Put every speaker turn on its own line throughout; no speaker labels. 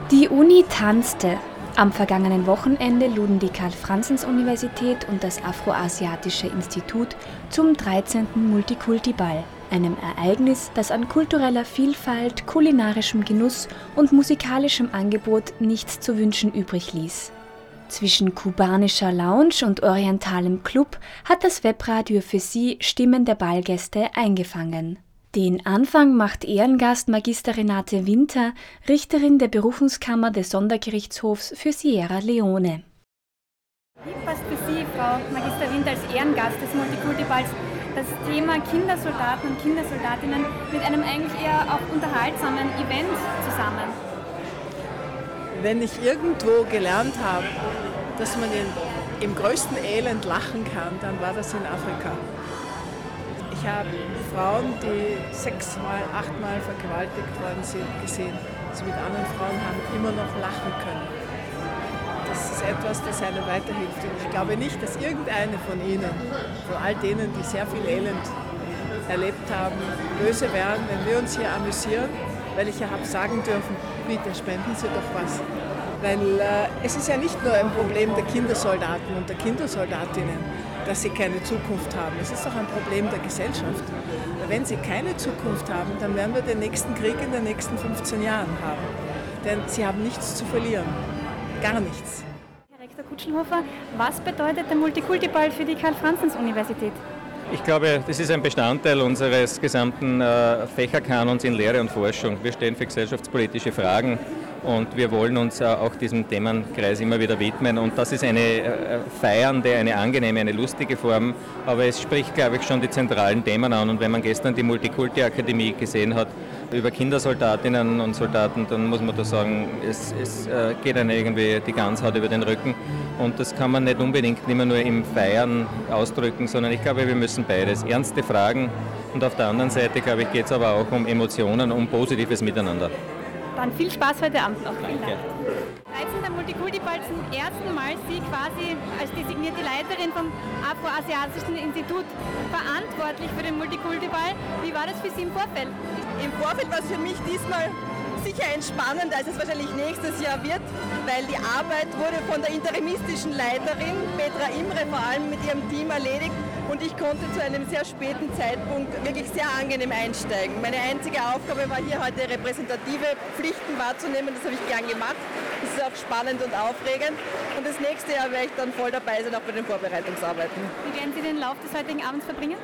Die Uni tanzte. Am vergangenen Wochenende luden die Karl-Franzens-Universität und das Afroasiatische Institut zum 13. Multikulti-Ball, einem Ereignis, das an kultureller Vielfalt, kulinarischem Genuss und musikalischem Angebot nichts zu wünschen übrig ließ. Zwischen kubanischer Lounge und orientalem Club hat das Webradio für Sie Stimmen der Ballgäste eingefangen. Den Anfang macht Ehrengast Magister Renate Winter, Richterin der Berufungskammer des Sondergerichtshofs für Sierra Leone.
Wie passt für Sie, Frau Magister Winter, als Ehrengast des Multikulti-Balls das Thema Kindersoldaten und Kindersoldatinnen mit einem eigentlich eher auch unterhaltsamen Event zusammen?
Wenn ich irgendwo gelernt habe, dass man im größten Elend lachen kann, dann war das in Afrika. Ich habe Frauen, die 6-mal, 8-mal vergewaltigt worden sind, gesehen. Sie mit anderen Frauen haben immer noch lachen können. Das ist etwas, das einem weiterhilft. Und ich glaube nicht, dass irgendeine von Ihnen, von all denen, die sehr viel Elend erlebt haben, böse wären, wenn wir uns hier amüsieren, weil ich ja habe sagen dürfen, bitte spenden Sie doch was. Weil es ist ja nicht nur ein Problem der Kindersoldaten und der Kindersoldatinnen, dass sie keine Zukunft haben. Es ist auch ein Problem der Gesellschaft. Wenn sie keine Zukunft haben, dann werden wir den nächsten Krieg in den nächsten 15 Jahren haben. Denn sie haben nichts zu verlieren. Gar nichts.
Herr Rektor Kutschenhofer, was bedeutet der Multikulti-Ball für die Karl-Franzens-Universität?
Ich glaube, das ist ein Bestandteil unseres gesamten Fächerkanons in Lehre und Forschung. Wir stehen für gesellschaftspolitische Fragen und wir wollen uns auch diesem Themenkreis immer wieder widmen. Und das ist eine feiernde, eine angenehme, eine lustige Form, aber es spricht, glaube ich, schon die zentralen Themen an. Und wenn man gestern die Multikulti-Akademie gesehen hat über Kindersoldatinnen und Soldaten, dann muss man da sagen, es geht einem irgendwie die Ganzhaut über den Rücken. Und das kann man nicht unbedingt immer nur im Feiern ausdrücken, sondern ich glaube, wir müssen beides. Ernste Fragen und auf der anderen Seite, glaube ich, geht es aber auch um Emotionen, um positives Miteinander.
Dann viel Spaß heute Abend noch. Vielen Dank. 13. Multikulti-Ball zum ersten Mal Sie quasi als designierte Leiterin vom Afroasiatischen Institut verantwortlich für den Multikulti-Ball. Wie war das für Sie im Vorfeld?
Im Vorfeld war es für mich diesmal sicher entspannender, als es wahrscheinlich nächstes Jahr wird, weil die Arbeit wurde von der interimistischen Leiterin Petra Imre vor allem mit ihrem Team erledigt und ich konnte zu einem sehr späten Zeitpunkt wirklich sehr angenehm einsteigen. Meine einzige Aufgabe war hier heute repräsentative Pflichten wahrzunehmen, das habe ich gern gemacht. Das ist auch spannend und aufregend und das nächste Jahr werde ich dann voll dabei sein, auch bei den Vorbereitungsarbeiten.
Wie werden Sie den Lauf des heutigen Abends verbringen?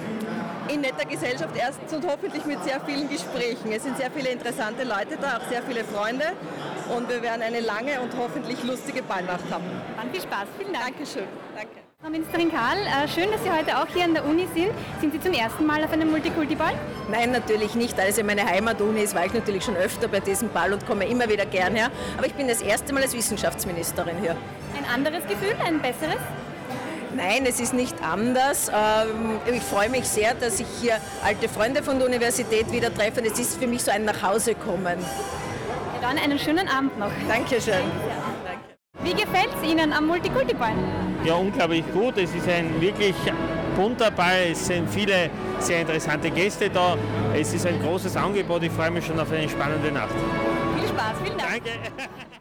In netter Gesellschaft erstens und hoffentlich mit sehr vielen Gesprächen. Es sind sehr viele interessante Leute da, auch sehr viele Freunde und wir werden eine lange und hoffentlich lustige Ballnacht haben.
Dann viel Spaß. Vielen Dank.
Dankeschön. Danke.
Frau Ministerin Karl, schön, dass Sie heute auch hier an der Uni sind. Sind Sie zum ersten Mal auf einem Multikulti-Ball?
Nein, natürlich nicht. Als es meine Heimatuni ist, war ich natürlich schon öfter bei diesem Ball und komme immer wieder gern her. Aber ich bin das erste Mal als Wissenschaftsministerin hier.
Ein anderes Gefühl, ein besseres?
Nein, es ist nicht anders. Ich freue mich sehr, dass ich hier alte Freunde von der Universität wieder treffe. Es ist für mich so ein Nachhausekommen.
Ja, dann einen schönen Abend noch.
Dankeschön.
Danke. Wie gefällt es Ihnen am Multikulti-Ball?
Ja, unglaublich gut. Es ist ein wirklich bunter Ball. Es sind viele sehr interessante Gäste da. Es ist ein großes Angebot. Ich freue mich schon auf eine spannende Nacht.
Viel Spaß, vielen Dank.
Danke.